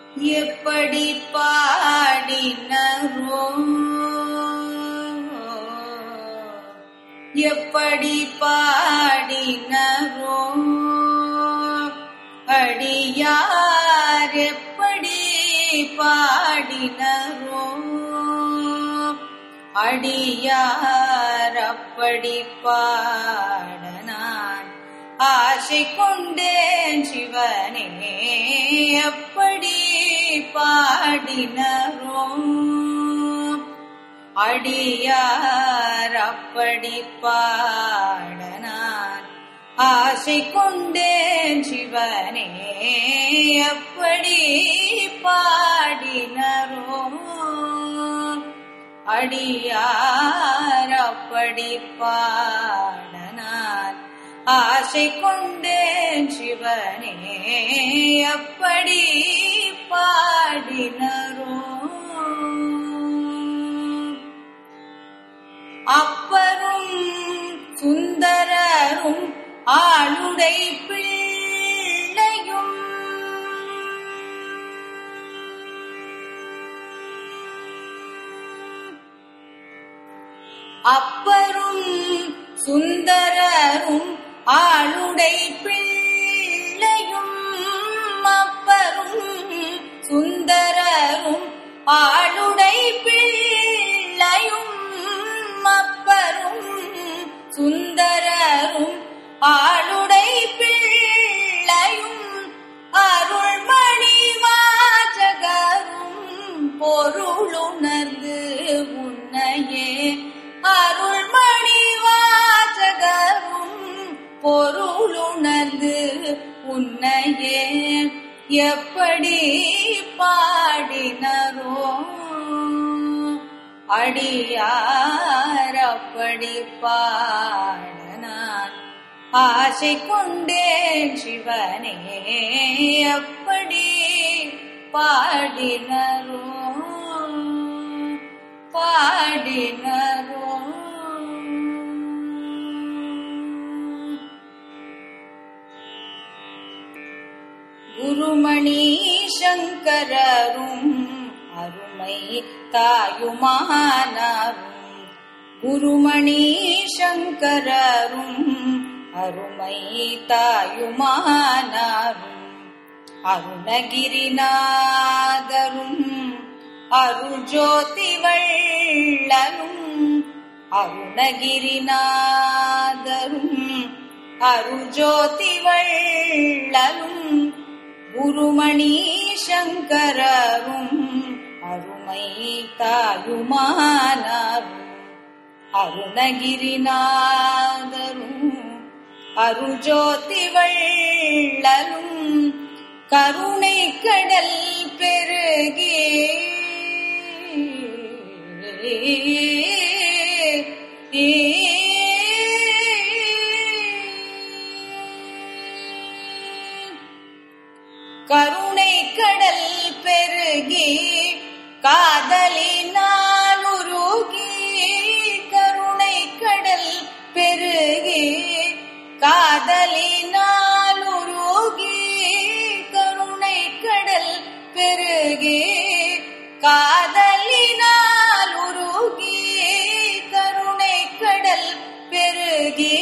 எப்படி பாடினரோ எப்படி பாடினரோ அடியார் எப்படி பாடினரோ அடியார் அப்படி பாடனான் ஆசை கொண்டேன் சிவனே எப்படி பாடினரோ அடியார் அப்படி பாடனான் ஆசை கொண்டேன் சிவனே எப்படி பாடினரோ அடியார் அப்படி பாடனான் ஆசை கொண்டேன் சிவனே எப்படி பாடினரோ அப்பரும் சுந்தரரும் ஆளுடை பிள்ளையும் அப்பரும் சுந்தரரும் ஆளுடை பிள்ளையும் அப்பரும் சுந்தரரும் ஆளுடை பிள்ளையும் அப்பரும் சுந்தரரும் ஆளுடை பிள்ளையும் அருள்மணி வாசகரும் பொருளுணர்ந்து உன்னையே அருள்மணி வாசகரும் பொருளுணர்ந்து உன்னையே எப்படி பாடினரோ அடியார் அப்படி பாடனான் ஆசை கொண்டேன் சிவனே எப்படி பாடினரோ பாடினரோ குருமணி சங்கரரும் அருமை தாயுமானாரும் குருமணி சங்கரரும் அருமை தாயுமானாரும் அருணகிரிநாதரும் அருள் ஜோதி வள்ளலும் அருணகிரிநாதரும் அருள் ஜோதி வள்ளலும் குருமணி சங்கரரும் அருமை தாயுமானாரும் அருணகிரிநாதரும் அருள் ஜோதி வள்ளலும் கருணை கடல் பெருகே கருணை கடல் பெருகி காதலினால் உருகி கருணை கடல் பெருகி காதலினால் உருகி கருணை கடல் பெருகி காதலினால் உருகி கருணை கடல் பெருகி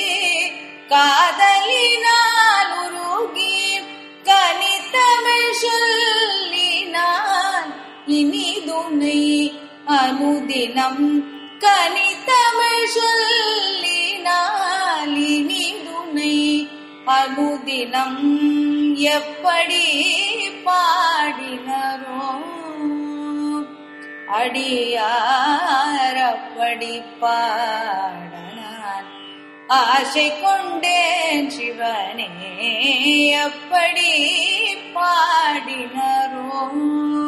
காதலினால் உருகி கனித்தமிழ் சொல்லினான் இனிதுணை அனுதினம் கனித்தமிழ் சொல்லினால் இனிதுணை அனுதினம் எப்படி பாடினரோ அடியார் அப்படி பாடனான் ஆசை கொண்டேன் சிவனே எப்படி பாடினரோ